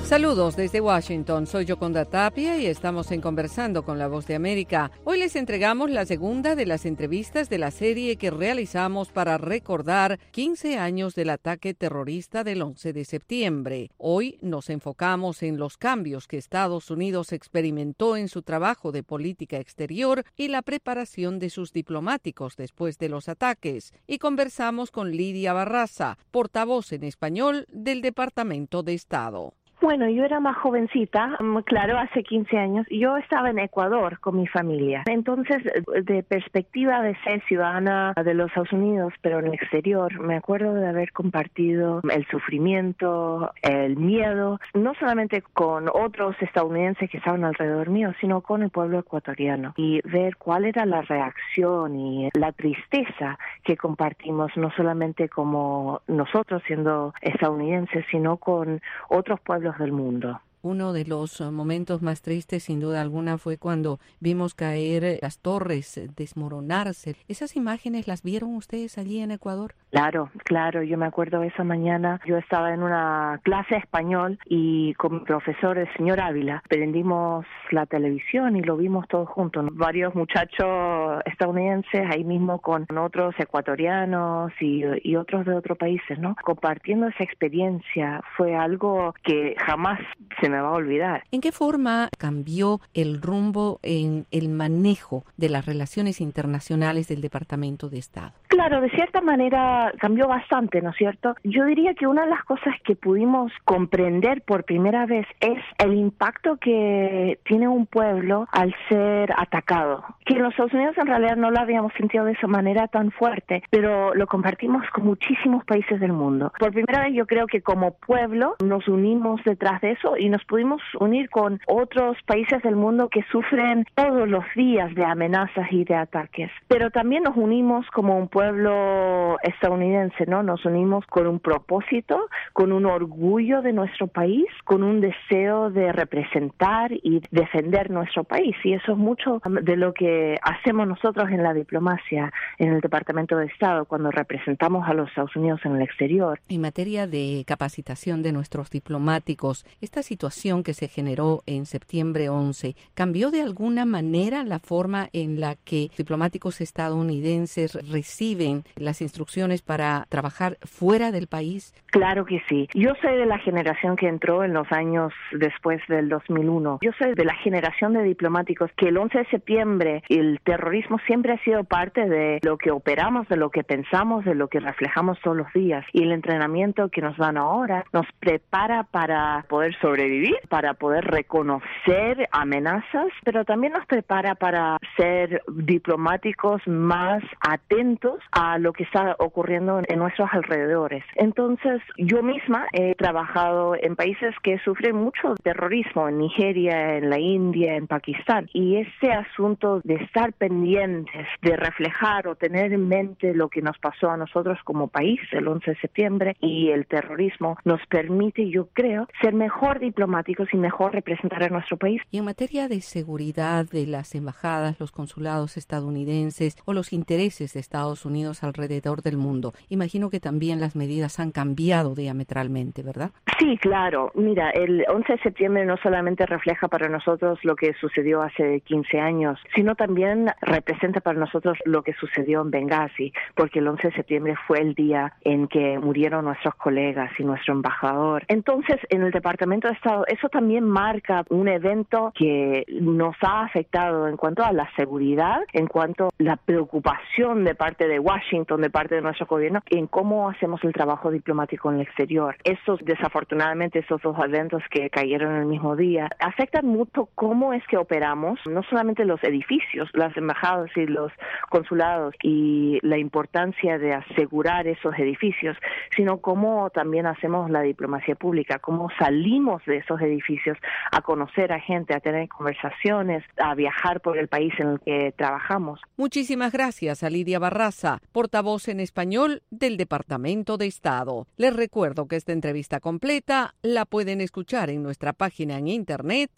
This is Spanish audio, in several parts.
Saludos desde Washington, soy Yoconda Tapia y estamos en Conversando con la Voz de América. Hoy les entregamos la segunda de las entrevistas de la serie que realizamos para recordar 15 años del ataque terrorista del 11 de septiembre. Hoy nos enfocamos en los cambios que Estados Unidos experimentó en su trabajo de política exterior y la preparación de sus diplomáticos después de los ataques. Y conversamos con Lidia Barraza, portavoz en español del Departamento de Estado. Bueno, yo era más jovencita, claro, hace 15 años. Yo estaba en Ecuador con mi familia. Entonces, de perspectiva de ser ciudadana de los Estados Unidos, pero en el exterior, me acuerdo de haber compartido el sufrimiento, el miedo, no solamente con otros estadounidenses que estaban alrededor mío, sino con el pueblo ecuatoriano. Y ver cuál era la reacción y la tristeza que compartimos, no solamente como nosotros siendo estadounidenses, sino con otros pueblos del mundo. Uno de los momentos más tristes, sin duda alguna, fue cuando vimos caer las torres, desmoronarse. ¿Esas imágenes las vieron ustedes allí en Ecuador? Claro, yo me acuerdo esa mañana, yo estaba en una clase de español y con mi profesor, el señor Ávila, prendimos la televisión y lo vimos todos juntos. Varios muchachos estadounidenses ahí mismo con otros ecuatorianos y otros de otros países, ¿no? Compartiendo esa experiencia fue algo que jamás se me va a olvidar. ¿En qué forma cambió el rumbo en el manejo de las relaciones internacionales del Departamento de Estado? Claro, de cierta manera cambió bastante, ¿no es cierto? Yo diría que una de las cosas que pudimos comprender por primera vez es el impacto que tiene un pueblo al ser atacado. Que en los Estados Unidos en realidad no lo habíamos sentido de esa manera tan fuerte, pero lo compartimos con muchísimos países del mundo. Por primera vez yo creo que como pueblo nos unimos detrás de eso y nos pudimos unir con otros países del mundo que sufren todos los días de amenazas y de ataques. Pero también nos unimos como un pueblo estadounidense, ¿no? Nos unimos con un propósito, con un orgullo de nuestro país, con un deseo de representar y defender nuestro país. Y eso es mucho de lo que hacemos nosotros en la diplomacia, en el Departamento de Estado, cuando representamos a los Estados Unidos en el exterior. En materia de capacitación de nuestros diplomáticos, esta situación que se generó en septiembre 11, ¿cambió de alguna manera la forma en la que diplomáticos estadounidenses reciben las instrucciones para trabajar fuera del país? Claro que sí. Yo soy de la generación que entró en los años después del 2001. Yo soy de la generación de diplomáticos que el 11 de septiembre el terrorismo siempre ha sido parte de lo que operamos, de lo que pensamos, de lo que reflejamos todos los días. Y el entrenamiento que nos dan ahora nos prepara para poder sobrevivir, para poder reconocer amenazas, pero también nos prepara para ser diplomáticos más atentos a lo que está ocurriendo en nuestros alrededores. Entonces, yo misma he trabajado en países que sufren mucho terrorismo, en Nigeria, en la India, en Pakistán, y ese asunto de estar pendientes, de reflejar o tener en mente lo que nos pasó a nosotros como país el 11 de septiembre y el terrorismo nos permite, yo creo, ser mejor diplomáticos y mejor representar a nuestro país. Y en materia de seguridad de las embajadas, los consulados estadounidenses o los intereses de Estados Unidos alrededor del mundo, imagino que también las medidas han cambiado diametralmente, ¿verdad? Sí, claro. Mira, el 11 de septiembre no solamente refleja para nosotros lo que sucedió hace 15 años, sino también representa para nosotros lo que sucedió en Benghazi, porque el 11 de septiembre fue el día en que murieron nuestros colegas y nuestro embajador. Entonces, en el Departamento de Estado, eso también marca un evento que nos ha afectado en cuanto a la seguridad, en cuanto a la preocupación de parte de Washington, de parte de nuestro gobierno, en cómo hacemos el trabajo diplomático en el exterior. Desafortunadamente, esos dos eventos que cayeron el mismo día afectan mucho cómo es que operamos, no solamente los edificios, las embajadas y los consulados y la importancia de asegurar esos edificios, sino cómo también hacemos la diplomacia pública, cómo salimos de esos edificios a conocer a gente, a tener conversaciones, a viajar por el país en el que trabajamos. Muchísimas gracias a Lidia Barraza, portavoz en español del Departamento de Estado. Les recuerdo que esta entrevista completa la pueden escuchar en nuestra página en internet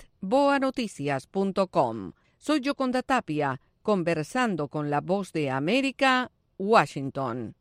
boanoticias.com. Soy Yoconda Tapia, conversando con la Voz de América, Washington.